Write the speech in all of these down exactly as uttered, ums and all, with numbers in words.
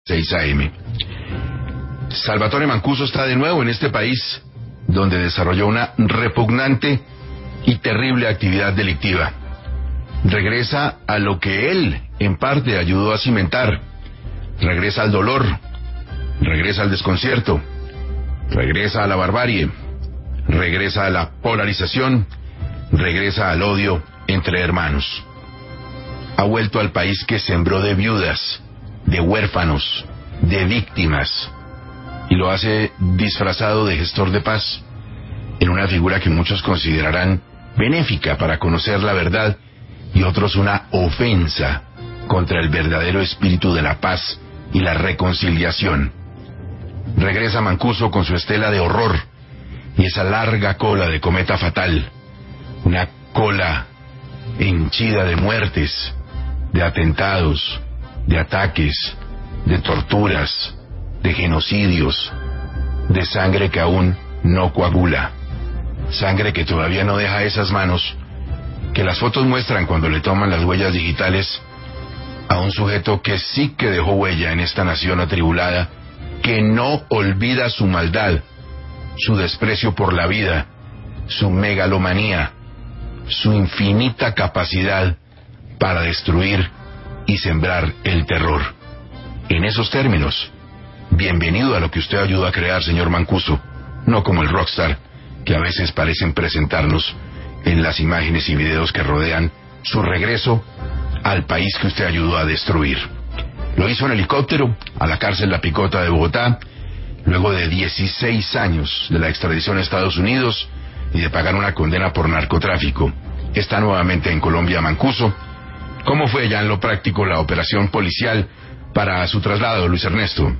seis A M. Salvatore Mancuso está de nuevo en este país, donde desarrolló una repugnante y terrible actividad delictiva. Regresa a lo que él, en parte, ayudó a cimentar. Regresa al dolor, regresa al desconcierto, regresa a la barbarie, regresa a la polarización, regresa al odio entre hermanos. Ha vuelto al país que sembró de viudas, de huérfanos, de víctimas, y lo hace disfrazado de gestor de paz, en una figura que muchos considerarán benéfica para conocer la verdad y otros una ofensa contra el verdadero espíritu de la paz y la reconciliación. Regresa Mancuso con su estela de horror y esa larga cola de cometa fatal, una cola henchida de muertes, de atentados, de ataques, de torturas, de genocidios, de sangre que aún no coagula, sangre que todavía no deja esas manos que las fotos muestran cuando le toman las huellas digitales a un sujeto que sí que dejó huella en esta nación atribulada, que no olvida su maldad, su desprecio por la vida, su megalomanía, su infinita capacidad para destruir y sembrar el terror. En esos términos, bienvenido a lo que usted ayudó a crear, señor Mancuso, no como el rockstar que a veces parecen presentarnos en las imágenes y videos que rodean su regreso al país que usted ayudó a destruir. Lo hizo en helicóptero a la cárcel La Picota de Bogotá, luego de dieciséis años de la extradición a Estados Unidos y de pagar una condena por narcotráfico. Está nuevamente en Colombia Mancuso. ¿Cómo fue ya en lo práctico la operación policial para su traslado, Luis Ernesto?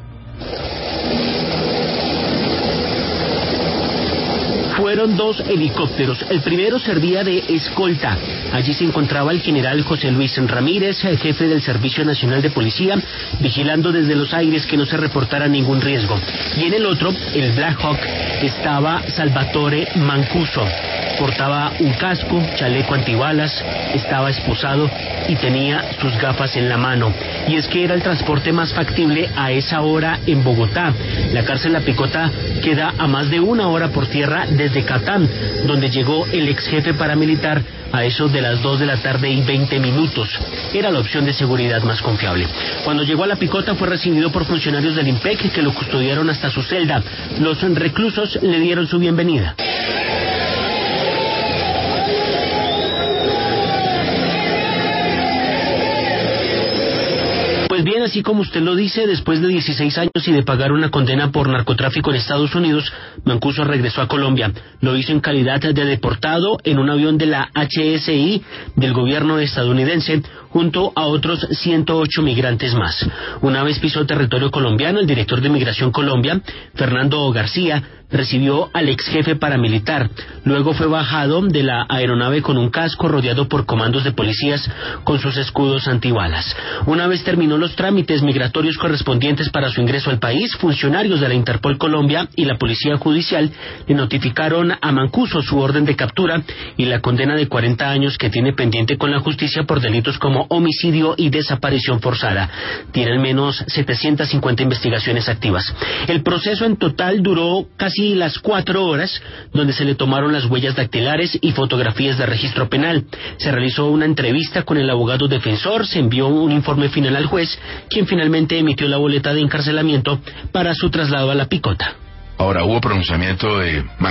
Fueron dos helicópteros. El primero servía de escolta. Allí se encontraba el general José Luis Ramírez, el jefe del Servicio Nacional de Policía, vigilando desde los aires que no se reportara ningún riesgo. Y en el otro, el Black Hawk, estaba Salvatore Mancuso. Portaba un casco, chaleco antibalas, estaba esposado y tenía sus gafas en la mano. Y es que era el transporte más factible a esa hora en Bogotá. La cárcel La Picota queda a más de una hora por tierra desde Catán, donde llegó el ex jefe paramilitar a eso de las dos de la tarde y veinte minutos. Era la opción de seguridad más confiable. Cuando llegó a La Picota fue recibido por funcionarios del IMPEC que lo custodiaron hasta su celda. Los reclusos le dieron su bienvenida. Pues bien, así como usted lo dice, después de dieciséis años y de pagar una condena por narcotráfico en Estados Unidos, Mancuso regresó a Colombia. Lo hizo en calidad de deportado en un avión de la H S I del gobierno estadounidense, junto a otros ciento ocho migrantes más. Una vez pisó territorio colombiano, el director de Migración Colombia, Fernando García, recibió al ex jefe paramilitar. Luego fue bajado de la aeronave con un casco rodeado por comandos de policías con sus escudos antibalas. Una vez terminó los trámites migratorios correspondientes para su ingreso al país, funcionarios de la Interpol Colombia y la Policía Judicial le notificaron a Mancuso su orden de captura y la condena de cuarenta años que tiene pendiente con la justicia por delitos como homicidio y desaparición forzada. Tiene al menos setecientas cincuenta investigaciones activas. El proceso en total duró casi las cuatro horas, donde se le tomaron las huellas dactilares y fotografías de registro penal. Se realizó una entrevista con el abogado defensor, se envió un informe final al juez, quien finalmente emitió la boleta de encarcelamiento para su traslado a La Picota. Ahora, hubo pronunciamiento de